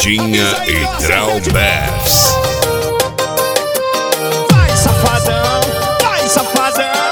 Vitinha e Traubers. Vai, safadão, vai, safadão.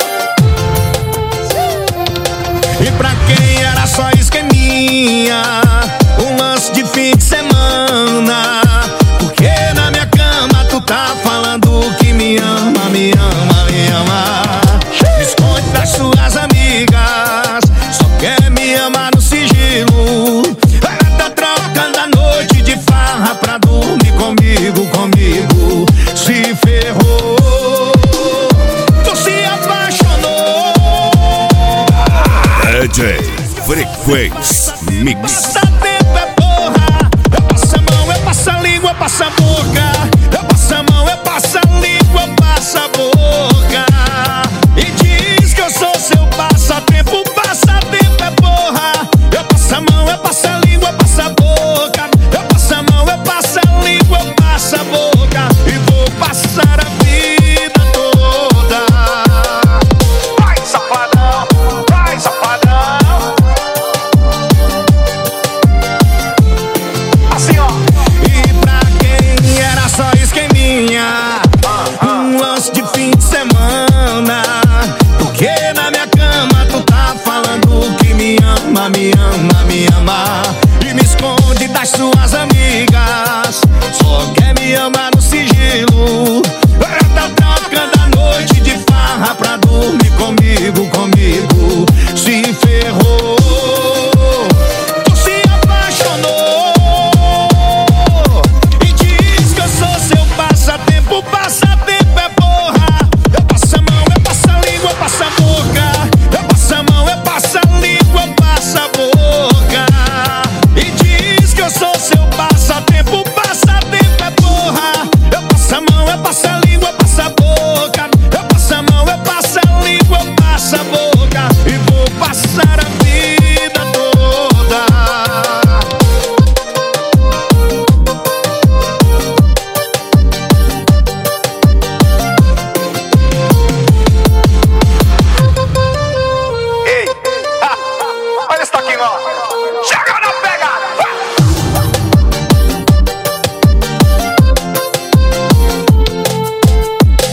E pra quem era só esqueminha, um lance de fim de semana. Porque na minha cama tu tá falando que me ama, me ama, me ama. Me esconde das suas amigas, só quer me amar no sigilo. Ela tá trocando a noite de farra pra dormir comigo, comigo. Se ferrou, tu se apaixonou. DJ Frequência Mix. Passa tempo é porra. Eu passo a mão, eu passo a língua, eu passo a boca. Eu passo a mão, eu passo a língua, eu passo a boca. E diz que eu sou seu passatempo. Passatempo é porra. Eu passo a mão, eu passo a língua, eu passo a boca. Eu passo a mão, eu passo a língua, eu passo a boca. E vou passar a vida toda. Vai, safadão, vai, safadão. Assim, ó. E pra quem era só esqueminha, um lance de fim de semana. Porque na minha cama tu tá falando que me ama, me